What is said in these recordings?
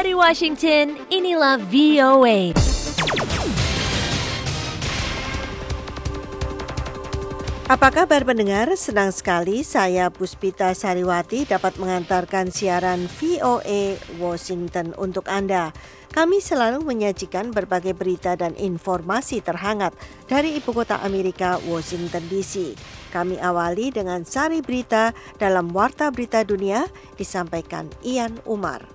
Dari Washington, inilah VOA. Apa kabar pendengar? Senang sekali saya Puspita Sariwati dapat mengantarkan siaran VOA Washington untuk Anda. Kami selalu menyajikan berbagai berita dan informasi terhangat dari ibu kota Amerika, Washington DC. Kami awali dengan sari berita dalam Warta Berita Dunia disampaikan Ian Umar.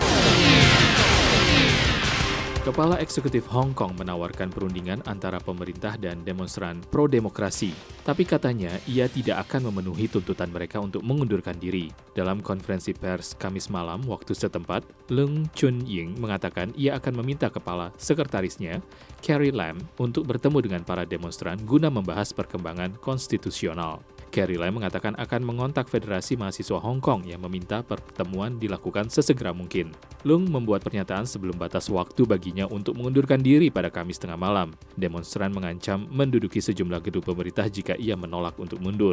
Kepala Eksekutif Hong Kong menawarkan perundingan antara pemerintah dan demonstran pro-demokrasi. Tapi katanya ia tidak akan memenuhi tuntutan mereka untuk mengundurkan diri. Dalam konferensi pers Kamis malam waktu setempat, Leung Chun-ying mengatakan ia akan meminta kepala sekretarisnya, Carrie Lam, untuk bertemu dengan para demonstran guna membahas perkembangan konstitusional. Carrie Lam mengatakan akan mengontak Federasi Mahasiswa Hong Kong yang meminta pertemuan dilakukan sesegera mungkin. Leung membuat pernyataan sebelum batas waktu baginya untuk mengundurkan diri pada Kamis tengah malam. Demonstran mengancam menduduki sejumlah gedung pemerintah jika ia menolak untuk mundur.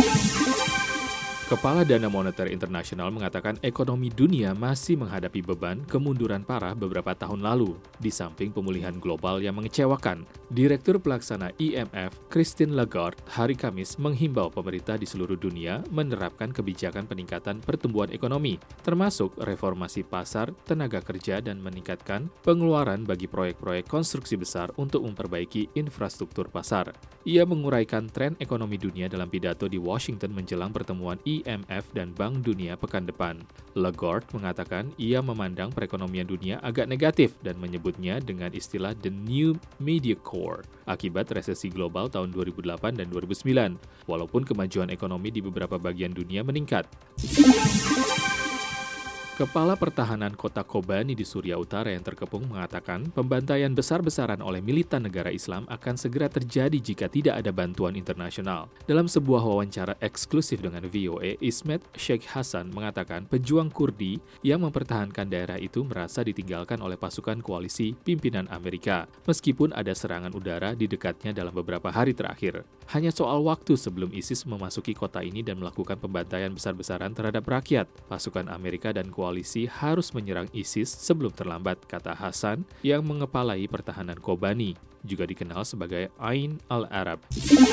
Kepala Dana Moneter Internasional mengatakan ekonomi dunia masih menghadapi beban kemunduran parah beberapa tahun lalu, di samping pemulihan global yang mengecewakan. Direktur Pelaksana IMF, Christine Lagarde, hari Kamis menghimbau pemerintah di seluruh dunia menerapkan kebijakan peningkatan pertumbuhan ekonomi, termasuk reformasi pasar, tenaga kerja, dan meningkatkan pengeluaran bagi proyek-proyek konstruksi besar untuk memperbaiki infrastruktur pasar. Ia menguraikan tren ekonomi dunia dalam pidato di Washington menjelang pertemuan IMF dan Bank Dunia pekan depan. Lagarde mengatakan ia memandang perekonomian dunia agak negatif dan menyebutnya dengan istilah the new media core akibat resesi global tahun 2008 dan 2009, walaupun kemajuan ekonomi di beberapa bagian dunia meningkat. Kepala Pertahanan Kota Kobani di Suriah Utara yang terkepung mengatakan pembantaian besar-besaran oleh militan negara Islam akan segera terjadi jika tidak ada bantuan internasional. Dalam sebuah wawancara eksklusif dengan VOA, Ismet Sheikh Hassan mengatakan pejuang Kurdi yang mempertahankan daerah itu merasa ditinggalkan oleh pasukan koalisi pimpinan Amerika, meskipun ada serangan udara di dekatnya dalam beberapa hari terakhir. Hanya soal waktu sebelum ISIS memasuki kota ini dan melakukan pembantaian besar-besaran terhadap rakyat. Pasukan Amerika dan koalisi harus menyerang ISIS sebelum terlambat, kata Hasan yang mengepalai pertahanan Kobani, juga dikenal sebagai Ain al-Arab.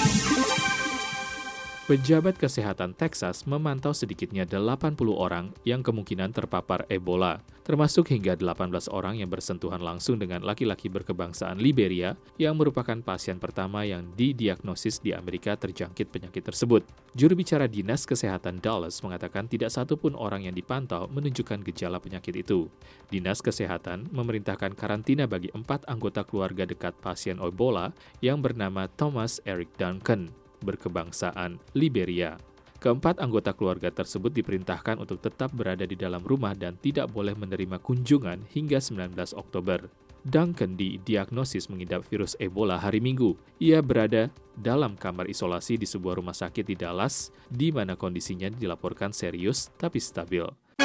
Pejabat kesehatan Texas memantau sedikitnya 80 orang yang kemungkinan terpapar Ebola, termasuk hingga 18 orang yang bersentuhan langsung dengan laki-laki berkebangsaan Liberia yang merupakan pasien pertama yang didiagnosis di Amerika terjangkit penyakit tersebut. Juru bicara Dinas Kesehatan Dallas mengatakan tidak satu pun orang yang dipantau menunjukkan gejala penyakit itu. Dinas Kesehatan memerintahkan karantina bagi 4 anggota keluarga dekat pasien Ebola yang bernama Thomas Eric Duncan, berkebangsaan Liberia. Keempat anggota keluarga tersebut diperintahkan untuk tetap berada di dalam rumah dan tidak boleh menerima kunjungan hingga 19 Oktober. Duncan didiagnosis mengidap virus Ebola hari Minggu. Ia berada dalam kamar isolasi di sebuah rumah sakit di Dallas, di mana kondisinya dilaporkan serius tapi stabil.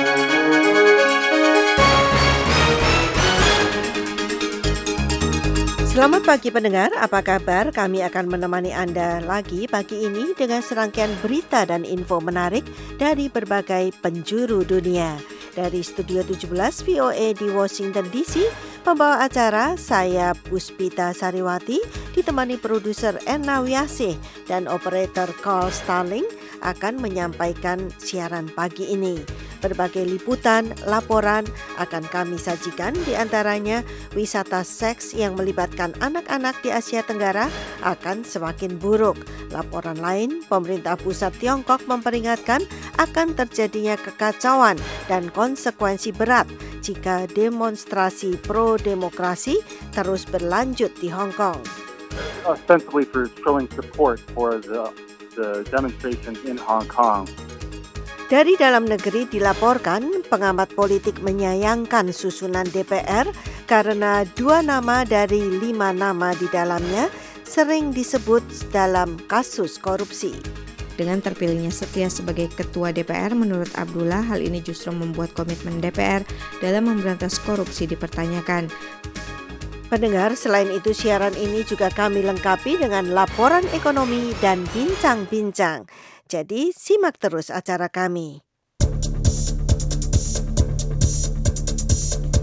Selamat pagi pendengar, apa kabar? Kami akan menemani Anda lagi pagi ini dengan serangkaian berita dan info menarik dari berbagai penjuru dunia. Dari Studio 17 VOA di Washington DC, pembawa acara saya Puspita Sariwati ditemani produser Enna Wiasih dan operator Carl Starling akan menyampaikan siaran pagi ini. Berbagai liputan, laporan akan kami sajikan, di antaranya wisata seks yang melibatkan anak-anak di Asia Tenggara akan semakin buruk. Laporan lain, pemerintah pusat Tiongkok memperingatkan akan terjadinya kekacauan dan konsekuensi berat jika demonstrasi pro-demokrasi terus berlanjut di Hong Kong. Ostensibly for showing support for the demonstrations in Hong Kong. Dari dalam negeri dilaporkan pengamat politik menyayangkan susunan DPR karena 2 nama dari 5 nama di dalamnya sering disebut dalam kasus korupsi. Dengan terpilihnya Setia sebagai Ketua DPR, menurut Abdullah, hal ini justru membuat komitmen DPR dalam memberantas korupsi dipertanyakan. Pendengar, selain itu siaran ini juga kami lengkapi dengan laporan ekonomi dan bincang-bincang. Jadi simak terus acara kami.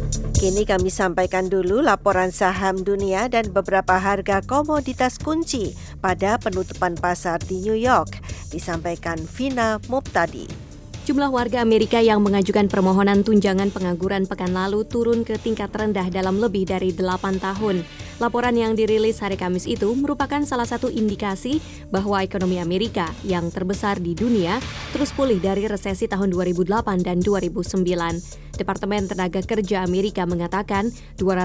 Kini kami sampaikan dulu laporan saham dunia dan beberapa harga komoditas kunci pada penutupan pasar di New York. Disampaikan Vina Muptadi. Jumlah warga Amerika yang mengajukan permohonan tunjangan pengangguran pekan lalu turun ke tingkat rendah dalam lebih dari 8 tahun. Laporan yang dirilis hari Kamis itu merupakan salah satu indikasi bahwa ekonomi Amerika yang terbesar di dunia terus pulih dari resesi tahun 2008 dan 2009. Departemen Tenaga Kerja Amerika mengatakan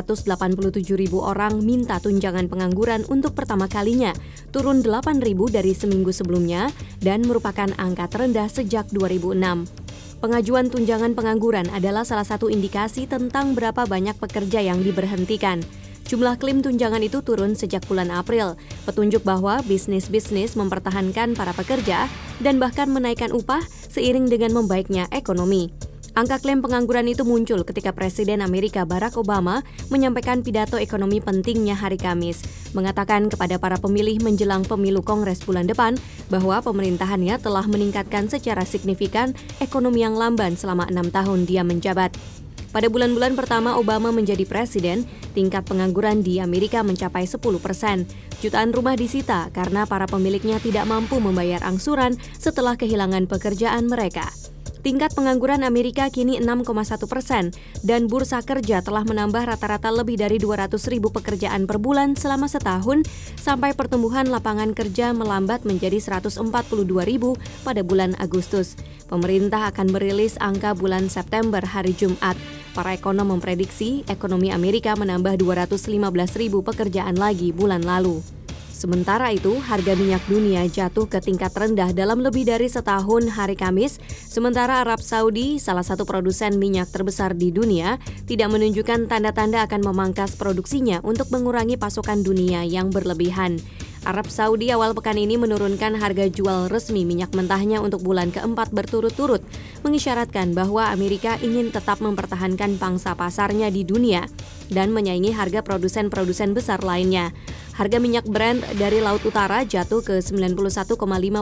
287.000 orang minta tunjangan pengangguran untuk pertama kalinya, turun 8.000 dari seminggu sebelumnya dan merupakan angka terendah sejak 2006. Pengajuan tunjangan pengangguran adalah salah satu indikasi tentang berapa banyak pekerja yang diberhentikan. Jumlah klaim tunjangan itu turun sejak bulan April, petunjuk bahwa bisnis-bisnis mempertahankan para pekerja dan bahkan menaikkan upah seiring dengan membaiknya ekonomi. Angka klaim pengangguran itu muncul ketika Presiden Amerika Barack Obama menyampaikan pidato ekonomi pentingnya hari Kamis, mengatakan kepada para pemilih menjelang pemilu Kongres bulan depan bahwa pemerintahannya telah meningkatkan secara signifikan ekonomi yang lamban selama 6 tahun dia menjabat. Pada bulan-bulan pertama Obama menjadi presiden, tingkat pengangguran di Amerika mencapai 10%. Jutaan rumah disita karena para pemiliknya tidak mampu membayar angsuran setelah kehilangan pekerjaan mereka. Tingkat pengangguran Amerika kini 6,1% dan bursa kerja telah menambah rata-rata lebih dari 200.000 pekerjaan per bulan selama setahun sampai pertumbuhan lapangan kerja melambat menjadi 142.000 pada bulan Agustus. Pemerintah akan merilis angka bulan September hari Jumat. Para ekonom memprediksi ekonomi Amerika menambah 215.000 pekerjaan lagi bulan lalu. Sementara itu, harga minyak dunia jatuh ke tingkat rendah dalam lebih dari setahun hari Kamis, sementara Arab Saudi, salah satu produsen minyak terbesar di dunia, tidak menunjukkan tanda-tanda akan memangkas produksinya untuk mengurangi pasokan dunia yang berlebihan. Arab Saudi awal pekan ini menurunkan harga jual resmi minyak mentahnya untuk bulan keempat berturut-turut, mengisyaratkan bahwa Amerika ingin tetap mempertahankan pangsa pasarnya di dunia dan menyaingi harga produsen-produsen besar lainnya. Harga minyak Brent dari Laut Utara jatuh ke $91,55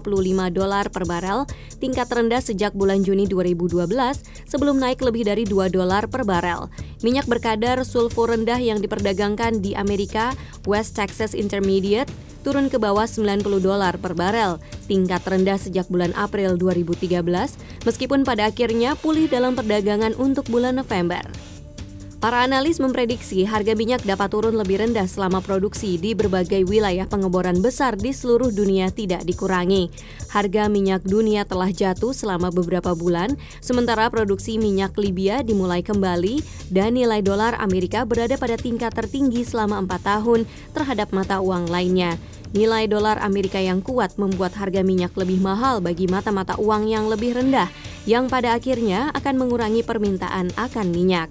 per barel, tingkat terendah sejak bulan Juni 2012 sebelum naik lebih dari $2 per barel. Minyak berkadar sulfur rendah yang diperdagangkan di Amerika, West Texas Intermediate, turun ke bawah $90 per barel, tingkat terendah sejak bulan April 2013, meskipun pada akhirnya pulih dalam perdagangan untuk bulan November. Para analis memprediksi harga minyak dapat turun lebih rendah selama produksi di berbagai wilayah pengeboran besar di seluruh dunia tidak dikurangi. Harga minyak dunia telah jatuh selama beberapa bulan, sementara produksi minyak Libya dimulai kembali dan nilai dolar Amerika berada pada tingkat tertinggi selama 4 tahun terhadap mata uang lainnya. Nilai dolar Amerika yang kuat membuat harga minyak lebih mahal bagi mata-mata uang yang lebih rendah, yang pada akhirnya akan mengurangi permintaan akan minyak.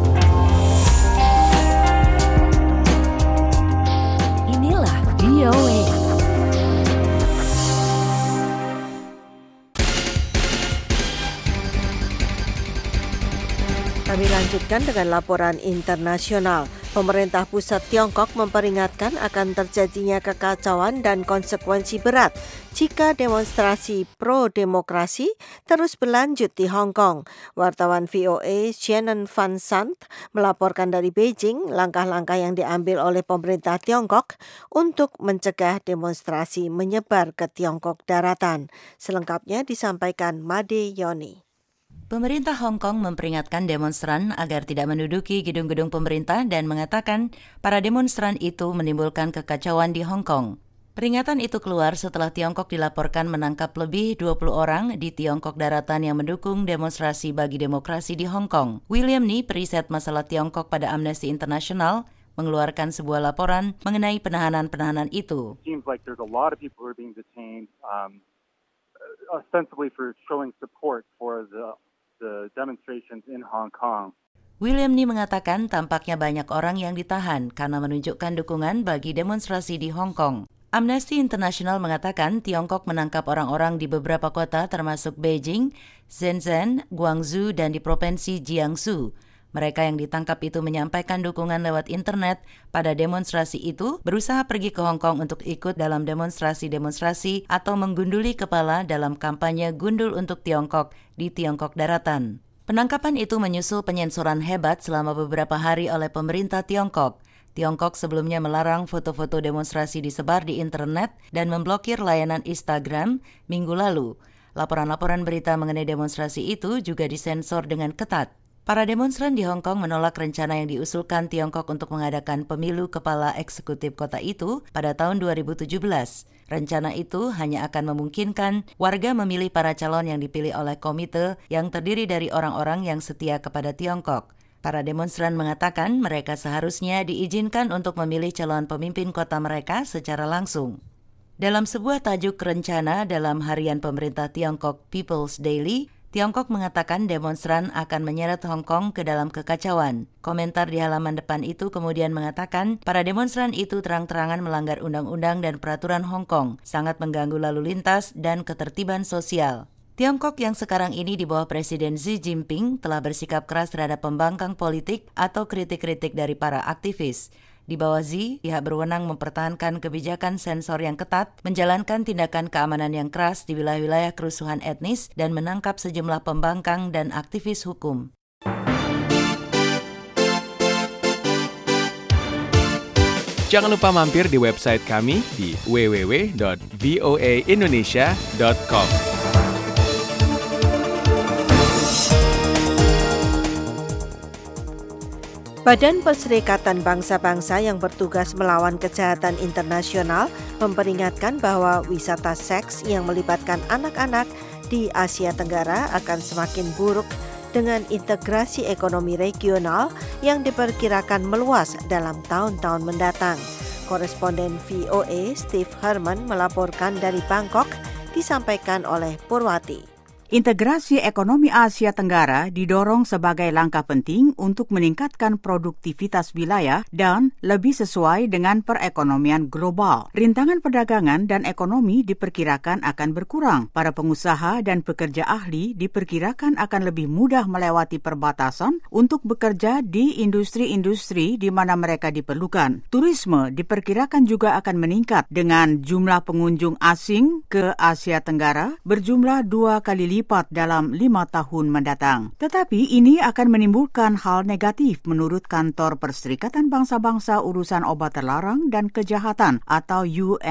Inilah VOA. Kami lanjutkan dengan laporan internasional. Pemerintah pusat Tiongkok memperingatkan akan terjadinya kekacauan dan konsekuensi berat jika demonstrasi pro-demokrasi terus berlanjut di Hong Kong. Wartawan VOA Shannon Van Sant melaporkan dari Beijing langkah-langkah yang diambil oleh pemerintah Tiongkok untuk mencegah demonstrasi menyebar ke Tiongkok daratan. Selengkapnya disampaikan Made Yoni. Pemerintah Hong Kong memperingatkan demonstran agar tidak menduduki gedung-gedung pemerintah dan mengatakan para demonstran itu menimbulkan kekacauan di Hong Kong. Peringatan itu keluar setelah Tiongkok dilaporkan menangkap lebih 20 orang di Tiongkok daratan yang mendukung demonstrasi bagi demokrasi di Hong Kong. William Ni, periset masalah Tiongkok pada Amnesty International, mengeluarkan sebuah laporan mengenai penahanan-penahanan itu. It seems like there's a lot of people who are being detained ostensibly for showing support for the demonstrations in Hong Kong. William Ni mengatakan tampaknya banyak orang yang ditahan karena menunjukkan dukungan bagi demonstrasi di Hong Kong. Amnesty International mengatakan Tiongkok menangkap orang-orang di beberapa kota termasuk Beijing, Shenzhen, Guangzhou, dan di provinsi Jiangsu. Mereka yang ditangkap itu menyampaikan dukungan lewat internet pada demonstrasi itu, berusaha pergi ke Hong Kong untuk ikut dalam demonstrasi-demonstrasi atau menggunduli kepala dalam kampanye Gundul untuk Tiongkok di Tiongkok daratan. Penangkapan itu menyusul penyensoran hebat selama beberapa hari oleh pemerintah Tiongkok. Tiongkok sebelumnya melarang foto-foto demonstrasi disebar di internet dan memblokir layanan Instagram minggu lalu. Laporan-laporan berita mengenai demonstrasi itu juga disensor dengan ketat. Para demonstran di Hong Kong menolak rencana yang diusulkan Tiongkok untuk mengadakan pemilu kepala eksekutif kota itu pada tahun 2017. Rencana itu hanya akan memungkinkan warga memilih para calon yang dipilih oleh komite yang terdiri dari orang-orang yang setia kepada Tiongkok. Para demonstran mengatakan mereka seharusnya diizinkan untuk memilih calon pemimpin kota mereka secara langsung. Dalam sebuah tajuk rencana dalam harian pemerintah Tiongkok People's Daily, Tiongkok mengatakan demonstran akan menyeret Hong Kong ke dalam kekacauan. Komentar di halaman depan itu kemudian mengatakan para demonstran itu terang-terangan melanggar undang-undang dan peraturan Hong Kong, sangat mengganggu lalu lintas dan ketertiban sosial. Tiongkok yang sekarang ini di bawah Presiden Xi Jinping telah bersikap keras terhadap pembangkang politik atau kritik-kritik dari para aktivis. Di bawah Xi, pihak berwenang mempertahankan kebijakan sensor yang ketat, menjalankan tindakan keamanan yang keras di wilayah-wilayah kerusuhan etnis, dan menangkap sejumlah pembangkang dan aktivis hukum. Jangan lupa mampir di website kami di www.voaindonesia.com. Badan Perserikatan Bangsa-Bangsa yang bertugas melawan kejahatan internasional memperingatkan bahwa wisata seks yang melibatkan anak-anak di Asia Tenggara akan semakin buruk dengan integrasi ekonomi regional yang diperkirakan meluas dalam tahun-tahun mendatang. Koresponden VOA Steve Herman melaporkan dari Bangkok, disampaikan oleh Purwati. Integrasi ekonomi Asia Tenggara didorong sebagai langkah penting untuk meningkatkan produktivitas wilayah dan lebih sesuai dengan perekonomian global. Rintangan perdagangan dan ekonomi diperkirakan akan berkurang. Para pengusaha dan pekerja ahli diperkirakan akan lebih mudah melewati perbatasan untuk bekerja di industri-industri di mana mereka diperlukan. Turisme diperkirakan juga akan meningkat dengan jumlah pengunjung asing ke Asia Tenggara berjumlah 2 kali lipat dalam 5 tahun mendatang. Tetapi ini akan menimbulkan hal negatif menurut Kantor Perserikatan Bangsa-Bangsa Urusan Obat Terlarang dan Kejahatan atau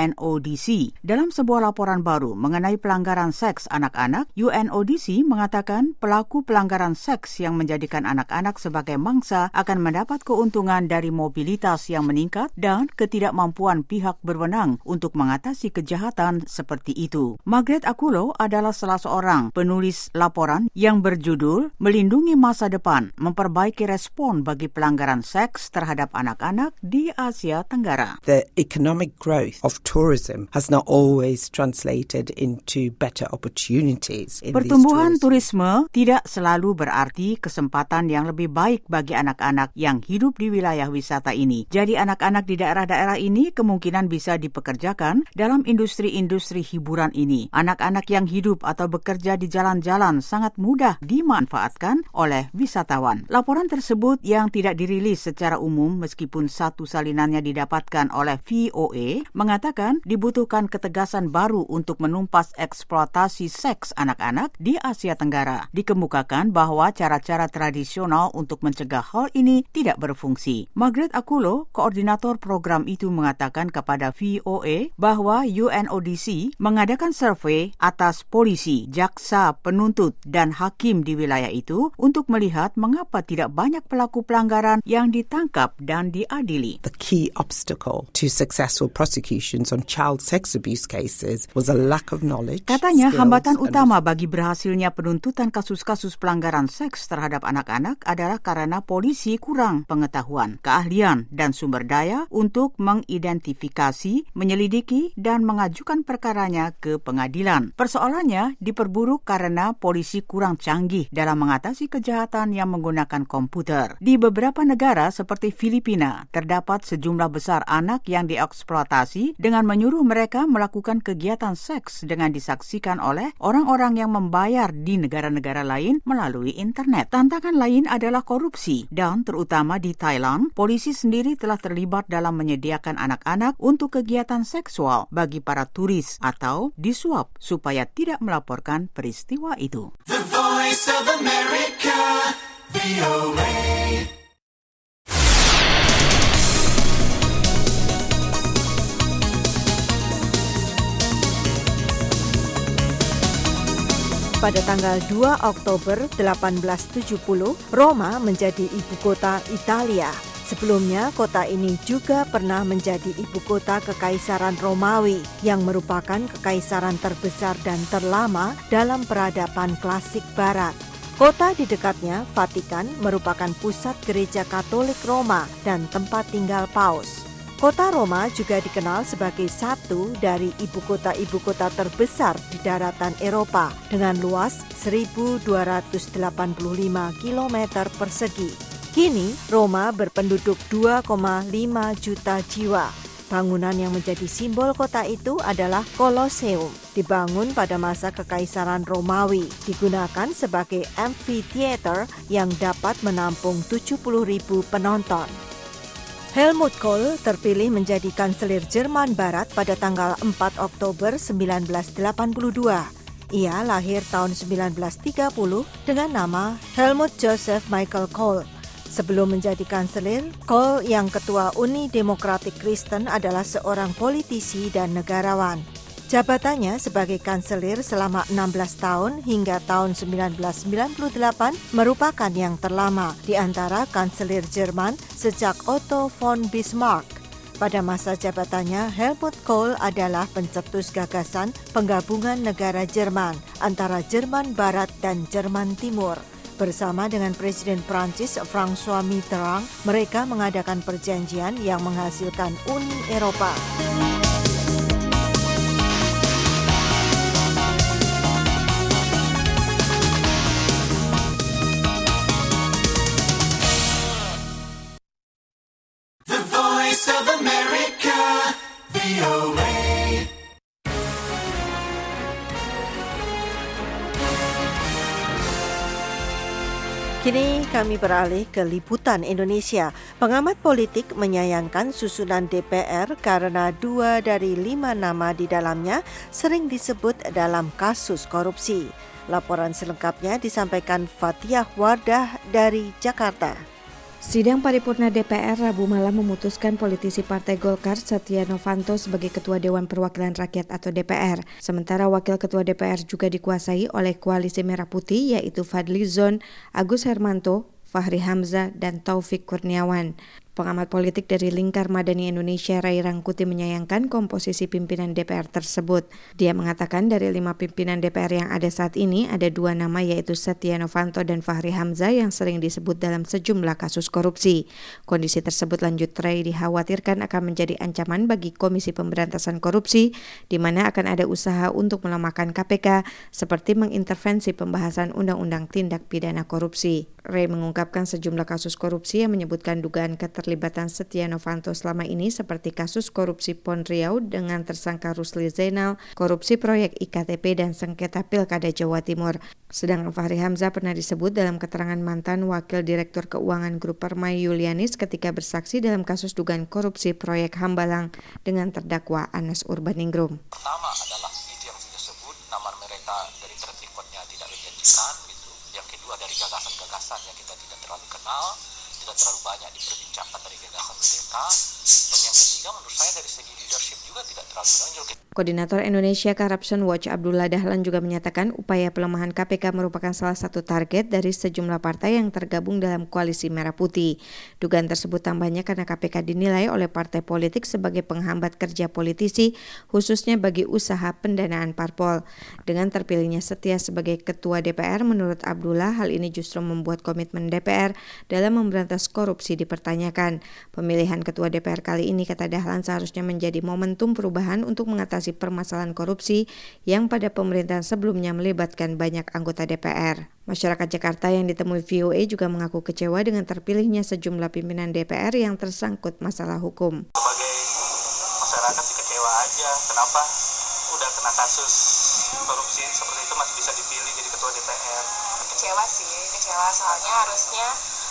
UNODC. Dalam sebuah laporan baru mengenai pelanggaran seks anak-anak, UNODC mengatakan pelaku pelanggaran seks yang menjadikan anak-anak sebagai mangsa akan mendapat keuntungan dari mobilitas yang meningkat dan ketidakmampuan pihak berwenang untuk mengatasi kejahatan seperti itu. Margaret Akulo adalah salah seorang penulis laporan yang berjudul Melindungi Masa Depan, Memperbaiki Respon bagi Pelanggaran Seks Terhadap Anak-anak di Asia Tenggara. The economic growth of tourism has not always translated into better opportunities in Pertumbuhan turisme tidak selalu berarti kesempatan yang lebih baik bagi anak-anak yang hidup di wilayah wisata ini. Jadi anak-anak di daerah-daerah ini kemungkinan bisa dipekerjakan dalam industri-industri hiburan ini. Anak-anak yang hidup atau bekerja di jalan-jalan sangat mudah dimanfaatkan oleh wisatawan. Laporan tersebut yang tidak dirilis secara umum meskipun satu salinannya didapatkan oleh VOA mengatakan dibutuhkan ketegasan baru untuk menumpas eksploitasi seks anak-anak di Asia Tenggara. Dikemukakan bahwa cara-cara tradisional untuk mencegah hal ini tidak berfungsi. Margaret Akulo, koordinator program itu, mengatakan kepada VOA bahwa UNODC mengadakan survei atas polisi, jaksa, penuntut, dan hakim di wilayah itu untuk melihat mengapa tidak banyak pelaku pelanggaran yang ditangkap dan diadili. The key obstacle to successful prosecutions on child sex abuse cases was a lack of knowledge. Katanya hambatan utama bagi berhasilnya penuntutan kasus-kasus pelanggaran seks terhadap anak-anak adalah karena polisi kurang pengetahuan, keahlian, dan sumber daya untuk mengidentifikasi, menyelidiki, dan mengajukan perkaranya ke pengadilan. Persoalannya diperburuk karena polisi kurang canggih dalam mengatasi kejahatan yang menggunakan komputer. Di beberapa negara seperti Filipina, terdapat sejumlah besar anak yang dieksploitasi dengan menyuruh mereka melakukan kegiatan seks dengan disaksikan oleh orang-orang yang membayar di negara-negara lain melalui internet. Tantangan lain adalah korupsi, dan terutama di Thailand, polisi sendiri telah terlibat dalam menyediakan anak-anak untuk kegiatan seksual bagi para turis atau disuap supaya tidak melaporkan peristiwa itu. The Voice Voice of America, VOA. Pada tanggal 2 Oktober 1870, Roma menjadi ibu kota Italia. Sebelumnya, kota ini juga pernah menjadi ibu kota Kekaisaran Romawi yang merupakan kekaisaran terbesar dan terlama dalam peradaban klasik Barat. Kota di dekatnya, Vatikan, merupakan pusat gereja Katolik Roma dan tempat tinggal Paus. Kota Roma juga dikenal sebagai satu dari ibu kota terbesar di daratan Eropa dengan luas 1.285 km persegi. Kini, Roma berpenduduk 2,5 juta jiwa. Bangunan yang menjadi simbol kota itu adalah Colosseum, dibangun pada masa Kekaisaran Romawi, digunakan sebagai amphitheater yang dapat menampung 70.000 penonton. Helmut Kohl terpilih menjadi kanselir Jerman Barat pada tanggal 4 Oktober 1982. Ia lahir tahun 1930 dengan nama Helmut Joseph Michael Kohl. Sebelum menjadi kanselir, Kohl yang ketua Uni Demokratik Kristen adalah seorang politisi dan negarawan. Jabatannya sebagai kanselir selama 16 tahun hingga tahun 1998 merupakan yang terlama di antara kanselir Jerman sejak Otto von Bismarck. Pada masa jabatannya, Helmut Kohl adalah pencetus gagasan penggabungan negara Jerman antara Jerman Barat dan Jerman Timur. Bersama dengan Presiden Prancis François Mitterrand, mereka mengadakan perjanjian yang menghasilkan Uni Eropa. The Voice of America, VOA. Kini kami beralih ke liputan Indonesia. Pengamat politik menyayangkan susunan DPR karena 2 dari 5 nama di dalamnya sering disebut dalam kasus korupsi. Laporan selengkapnya disampaikan Fathiah Wardah dari Jakarta. Sidang paripurna DPR Rabu malam memutuskan politisi Partai Golkar Setia Novanto sebagai Ketua Dewan Perwakilan Rakyat atau DPR. Sementara Wakil Ketua DPR juga dikuasai oleh Koalisi Merah Putih yaitu Fadly Zon, Agus Hermanto, Fahri Hamzah, dan Taufik Kurniawan. Pengamat politik dari Lingkar Madani Indonesia Ray Rangkuti menyayangkan komposisi pimpinan DPR tersebut. Dia mengatakan dari 5 pimpinan DPR yang ada saat ini ada 2 nama yaitu Setia Novanto dan Fahri Hamzah yang sering disebut dalam sejumlah kasus korupsi. Kondisi tersebut, lanjut Ray, dikhawatirkan akan menjadi ancaman bagi Komisi Pemberantasan Korupsi di mana akan ada usaha untuk melemahkan KPK seperti mengintervensi pembahasan Undang-Undang Tindak Pidana Korupsi. Ray mengungkapkan sejumlah kasus korupsi yang menyebutkan dugaan keterlibatan Setia Novanto selama ini seperti kasus korupsi PON Riau dengan tersangka Rusli Zainal, korupsi proyek IKTP dan sengketa Pilkada Jawa Timur. Sedangkan Fahri Hamzah pernah disebut dalam keterangan mantan Wakil Direktur Keuangan Grup Permai Yulianis ketika bersaksi dalam kasus dugaan korupsi proyek Hambalang dengan terdakwa Anas Urbaningrum. Pertama adalah itu yang sudah sebut, nama mereka dari track recordnya tidak menjanjikan gitu. Yang kedua dari gagasan-gagasan yang kita tidak terlalu kenal, tidak terlalu banyak diperbincangkan dari gagasan mereka. Dan yang ketiga menurut saya dari segi leadership juga tidak terlalu menonjol. Koordinator Indonesia Corruption Watch Abdullah Dahlan juga menyatakan upaya pelemahan KPK merupakan salah satu target dari sejumlah partai yang tergabung dalam Koalisi Merah Putih. Dugaan tersebut tambahnya karena KPK dinilai oleh partai politik sebagai penghambat kerja politisi, khususnya bagi usaha pendanaan parpol. Dengan terpilihnya Setia sebagai Ketua DPR, menurut Abdullah, hal ini justru membuat komitmen DPR dalam memberantas korupsi dipertanyakan. Pemilihan Ketua DPR kali ini, kata Dahlan, seharusnya menjadi momentum perubahan untuk mengatasi permasalahan korupsi yang pada pemerintahan sebelumnya melibatkan banyak anggota DPR. Masyarakat Jakarta yang ditemui VOA juga mengaku kecewa dengan terpilihnya sejumlah pimpinan DPR yang tersangkut masalah hukum. Sebagai masyarakat kecewa aja, kenapa udah kena kasus korupsi seperti itu masih bisa dipilih jadi Ketua DPR? Kecewa sih, kecewa soalnya harusnya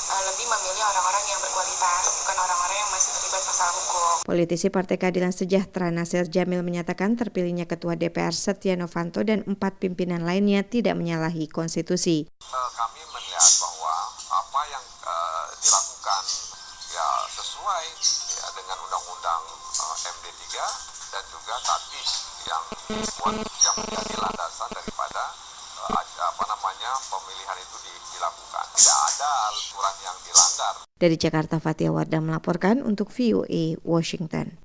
lebih memilih orang-orang yang berkualitas, bukan orang-orang yang masih terlibat masalah hukum. Politisi Partai Keadilan Sejahtera Nasir Jamil menyatakan terpilihnya Ketua DPR Setia Novanto dan 4 pimpinan lainnya tidak menyalahi konstitusi. Kami melihat bahwa apa yang dilakukan ya sesuai ya dengan Undang-Undang MD3 dan juga tatib yang menjadi landasan daripada pemilihan itu dilakukan. Tidak ada aturan yang dilanggar. Dari Jakarta, Fatia Wardah melaporkan untuk VOA Washington.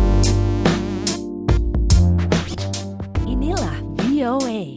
Inilah VOA.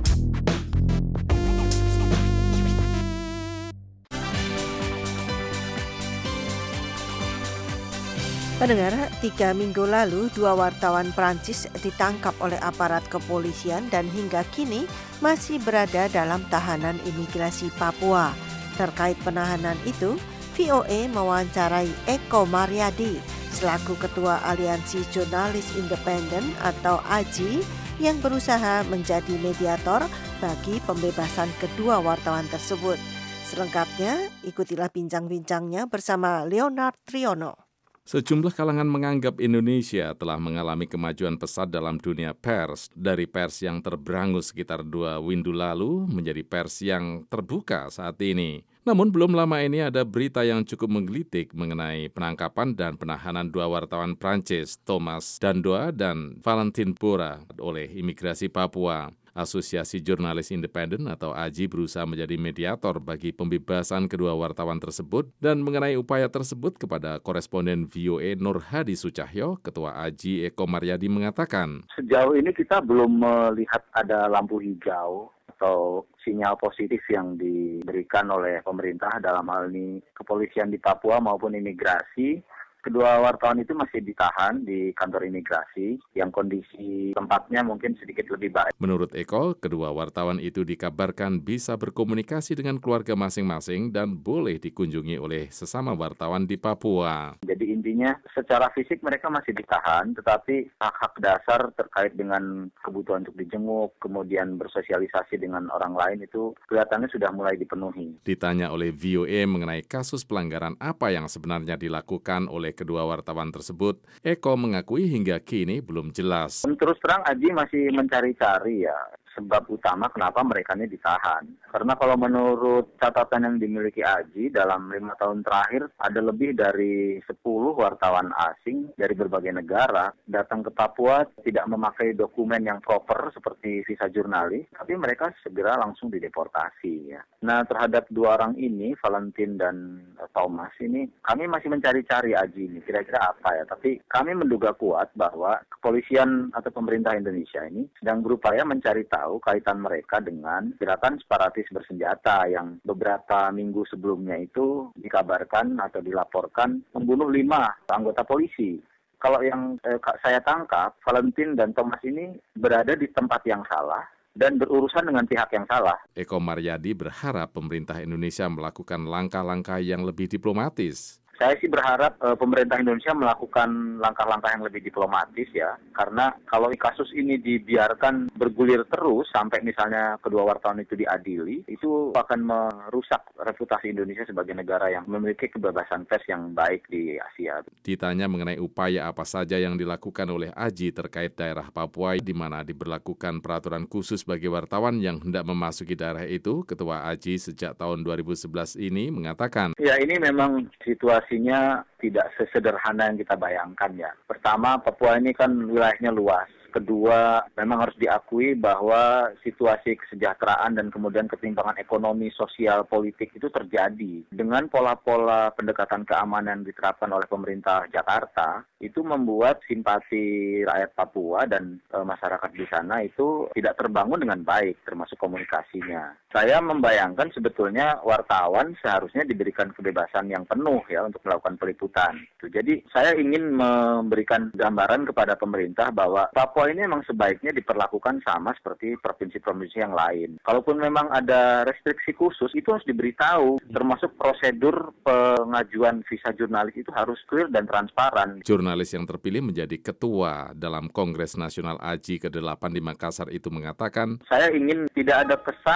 Pendengar, 3 minggu lalu 2 wartawan Prancis ditangkap oleh aparat kepolisian dan hingga kini masih berada dalam tahanan imigrasi Papua. Terkait penahanan itu, VOA mewawancarai Eko Mariadi selaku Ketua Aliansi Jurnalis Independen atau AJI yang berusaha menjadi mediator bagi pembebasan kedua wartawan tersebut. Selengkapnya, ikutilah bincang-bincangnya bersama Leonard Triono. Sejumlah kalangan menganggap Indonesia telah mengalami kemajuan pesat dalam dunia pers, dari pers yang terberangus sekitar 2 windu lalu menjadi pers yang terbuka saat ini. Namun belum lama ini ada berita yang cukup menggelitik mengenai penangkapan dan penahanan 2 wartawan Prancis, Thomas Dandoa dan Valentin Pura oleh imigrasi Papua. Asosiasi Jurnalis Independen atau AJI berusaha menjadi mediator bagi pembebasan kedua wartawan tersebut dan mengenai upaya tersebut kepada koresponden VOA Nur Hadi Sucahyo, Ketua AJI Eko Mariadi mengatakan, sejauh ini kita belum melihat ada lampu hijau atau sinyal positif yang diberikan oleh pemerintah dalam hal ini kepolisian di Papua maupun imigrasi. Kedua wartawan itu masih ditahan di kantor imigrasi yang kondisi tempatnya mungkin sedikit lebih baik. Menurut Eko, kedua wartawan itu dikabarkan bisa berkomunikasi dengan keluarga masing-masing dan boleh dikunjungi oleh sesama wartawan di Papua. Jadi intinya secara fisik mereka masih ditahan, tetapi hak-hak dasar terkait dengan kebutuhan untuk dijenguk, kemudian bersosialisasi dengan orang lain itu kelihatannya sudah mulai dipenuhi. Ditanya oleh VOA mengenai kasus pelanggaran apa yang sebenarnya dilakukan oleh kedua wartawan tersebut, Eko mengakui hingga kini belum jelas. Terus terang AJI masih mencari-cari ya sebab utama kenapa mereka ini ditahan. Karena kalau menurut catatan yang dimiliki AJI dalam 5 tahun terakhir ada lebih dari 10 wartawan asing dari berbagai negara datang ke Papua tidak memakai dokumen yang proper seperti visa jurnalis, tapi mereka segera langsung dideportasi ya. Nah, terhadap 2 orang ini, Valentin dan Thomas ini, kami masih mencari-cari AJI ini kira-kira apa ya. Tapi kami menduga kuat bahwa kepolisian atau pemerintah Indonesia ini sedang berupaya mencari tahu kaitan mereka dengan gerakan separatis bersenjata yang beberapa minggu sebelumnya itu dikabarkan atau dilaporkan membunuh 5 anggota polisi. Kalau yang saya tangkap, Valentin dan Thomas ini berada di tempat yang salah dan berurusan dengan pihak yang salah. Eko Mariadi berharap pemerintah Indonesia melakukan langkah-langkah yang lebih diplomatis. Saya sih berharap pemerintah Indonesia melakukan langkah-langkah yang lebih diplomatis ya. Karena kalau kasus ini dibiarkan bergulir terus sampai misalnya kedua wartawan itu diadili, itu akan merusak reputasi Indonesia sebagai negara yang memiliki kebebasan pers yang baik di Asia. Ditanya mengenai upaya apa saja yang dilakukan oleh AJI terkait daerah Papua di mana diberlakukan peraturan khusus bagi wartawan yang hendak memasuki daerah itu, Ketua AJI sejak tahun 2011 ini mengatakan, ya ini memang situasinya tidak sesederhana yang kita bayangkan ya. Pertama, Papua ini kan wilayahnya luas. Kedua, memang harus diakui bahwa situasi kesejahteraan dan kemudian ketimpangan ekonomi, sosial, politik itu terjadi. Dengan pola-pola pendekatan keamanan diterapkan oleh pemerintah Jakarta, itu membuat simpati rakyat Papua dan masyarakat di sana itu tidak terbangun dengan baik, termasuk komunikasinya. Saya membayangkan sebetulnya wartawan seharusnya diberikan kebebasan yang penuh ya untuk melakukan peliputan. Jadi saya ingin memberikan gambaran kepada pemerintah bahwa Papua ini memang sebaiknya diperlakukan sama seperti provinsi-provinsi yang lain. Kalaupun memang ada restriksi khusus, itu harus diberitahu, termasuk prosedur pengajuan visa jurnalis itu harus clear dan transparan. Jurnalis yang terpilih menjadi ketua dalam Kongres Nasional AJI ke-8 di Makassar itu mengatakan, saya ingin tidak ada kesan Papua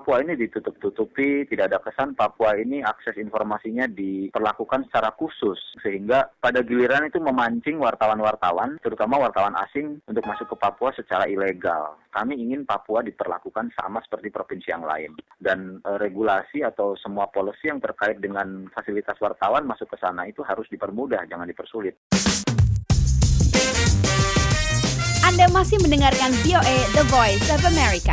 Papua ini ditutup-tutupi, tidak ada kesan Papua ini akses informasinya diperlakukan secara khusus, sehingga pada giliran itu memancing wartawan-wartawan, terutama wartawan asing, untuk masuk ke Papua secara ilegal. Kami ingin Papua diperlakukan sama seperti provinsi yang lain. Dan regulasi atau semua policy yang terkait dengan fasilitas wartawan masuk ke sana itu harus dipermudah, jangan dipersulit. Anda masih mendengarkan VOA The Voice of America.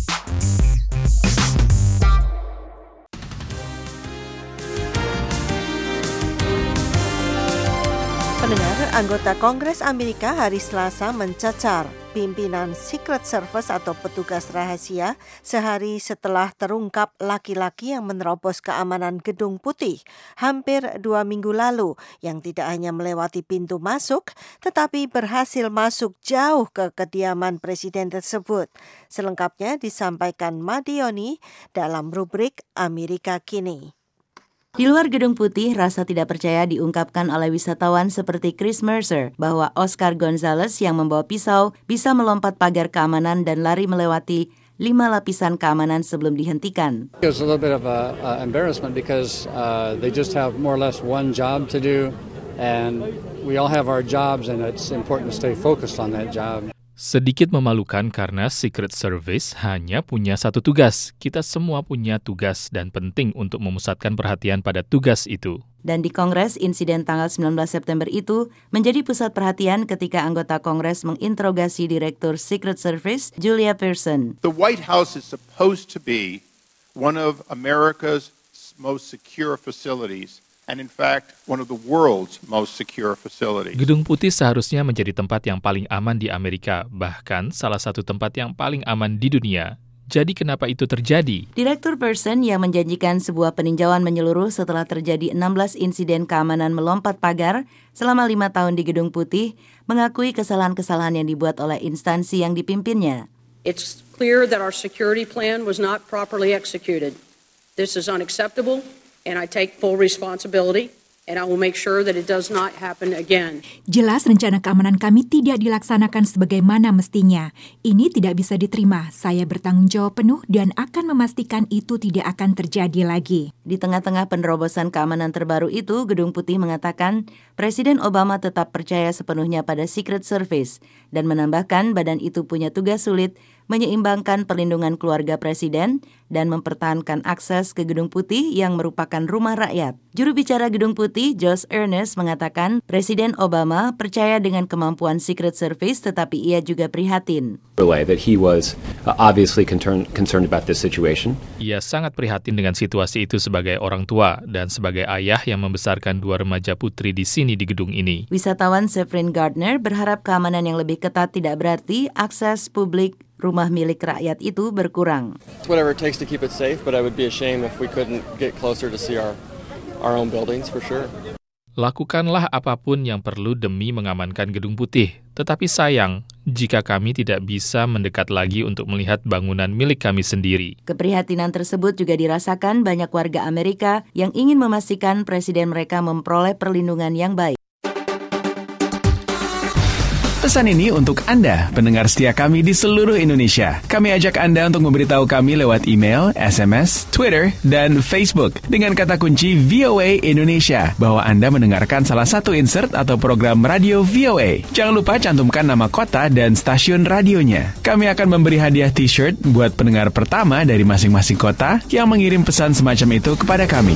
Pendengar, anggota Kongres Amerika hari Selasa mencacar pimpinan Secret Service atau petugas rahasia sehari setelah terungkap laki-laki yang menerobos keamanan Gedung Putih hampir 2 minggu lalu yang tidak hanya melewati pintu masuk tetapi berhasil masuk jauh ke kediaman presiden tersebut. Selengkapnya disampaikan Madioni dalam rubrik Amerika Kini. Di luar Gedung Putih, rasa tidak percaya diungkapkan oleh wisatawan seperti Chris Mercer bahwa Oscar Gonzalez yang membawa pisau bisa melompat pagar keamanan dan lari melewati 5 lapisan keamanan sebelum dihentikan. It was a little bit of a embarrassment because they just have more or less one job to do, and we all have our jobs, and it's important to stay focused on that job. Sedikit memalukan karena Secret Service hanya punya satu tugas. Kita semua punya tugas dan penting untuk memusatkan perhatian pada tugas itu. Dan di Kongres, insiden tanggal 19 September itu menjadi pusat perhatian ketika anggota Kongres menginterogasi Direktur Secret Service, Julia Pearson. The White House is supposed to be one of America's most secure facilities. And in fact, one of the world's most secure facilities. Gedung Putih seharusnya menjadi tempat yang paling aman di Amerika, bahkan salah satu tempat yang paling aman di dunia. Jadi kenapa itu terjadi? Direktur Pearson yang menjanjikan sebuah peninjauan menyeluruh setelah terjadi 16 insiden keamanan melompat pagar selama 5 tahun di Gedung Putih, mengakui kesalahan-kesalahan yang dibuat oleh instansi yang dipimpinnya. It's clear that our security plan was not properly executed. This is unacceptable. And I take full responsibility, and I will make sure that it does not happen again. Jelas rencana keamanan kami tidak dilaksanakan sebagaimana mestinya. Ini tidak bisa diterima. Saya bertanggung jawab penuh dan akan memastikan itu tidak akan terjadi lagi. Di tengah-tengah penerobosan keamanan terbaru itu, Gedung Putih mengatakan Presiden Obama tetap percaya sepenuhnya pada Secret Service dan menambahkan badan itu punya tugas sulit menyeimbangkan perlindungan keluarga presiden dan mempertahankan akses ke Gedung Putih yang merupakan rumah rakyat. Juru bicara Gedung Putih, Josh Earnest, mengatakan Presiden Obama percaya dengan kemampuan Secret Service tetapi ia juga prihatin. That he was obviously concerned about this situation. Ia sangat prihatin dengan situasi itu sebagai orang tua dan sebagai ayah yang membesarkan 2 remaja putri di sini di gedung ini. Wisatawan Severin Gardner berharap keamanan yang lebih ketat tidak berarti akses publik rumah milik rakyat itu berkurang. Whatever it takes to keep it safe, but I would be ashamed if we couldn't get closer to see our own buildings for sure. Lakukanlah apapun yang perlu demi mengamankan Gedung Putih. Tetapi sayang, jika kami tidak bisa mendekat lagi untuk melihat bangunan milik kami sendiri. Keprihatinan tersebut juga dirasakan banyak warga Amerika yang ingin memastikan presiden mereka memperoleh perlindungan yang baik. Pesan ini untuk Anda, pendengar setia kami di seluruh Indonesia. Kami ajak Anda untuk memberitahu kami lewat email, SMS, Twitter, dan Facebook dengan kata kunci VOA Indonesia bahwa Anda mendengarkan salah satu insert atau program radio VOA. Jangan lupa cantumkan nama kota dan stasiun radionya. Kami akan memberi hadiah t-shirt buat pendengar pertama dari masing-masing kota yang mengirim pesan semacam itu kepada kami.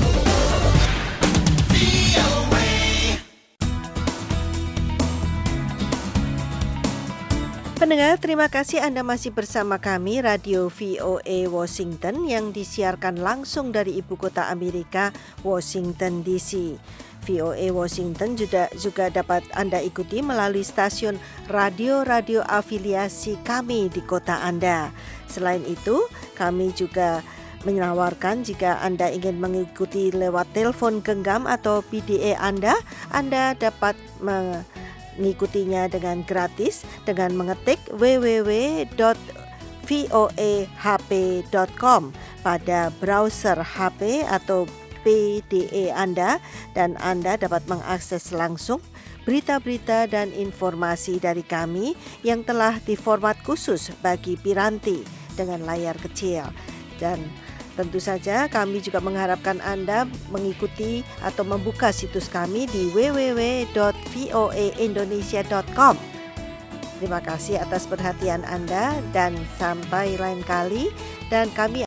Pendengar, terima kasih Anda masih bersama kami Radio VOA Washington yang disiarkan langsung dari ibu kota Amerika, Washington DC. VOA Washington juga dapat Anda ikuti melalui stasiun radio-radio afiliasi kami di kota Anda. Selain itu, kami juga menawarkan jika Anda ingin mengikuti lewat telepon genggam atau PDA Anda dapat mengikutinya dengan gratis dengan mengetik www.voahp.com pada browser HP atau PDA Anda dan Anda dapat mengakses langsung berita-berita dan informasi dari kami yang telah diformat khusus bagi piranti dengan layar kecil. Dan tentu saja kami juga mengharapkan Anda mengikuti atau membuka situs kami di www.voaindonesia.com. Terima kasih atas perhatian Anda dan sampai lain kali, dan kami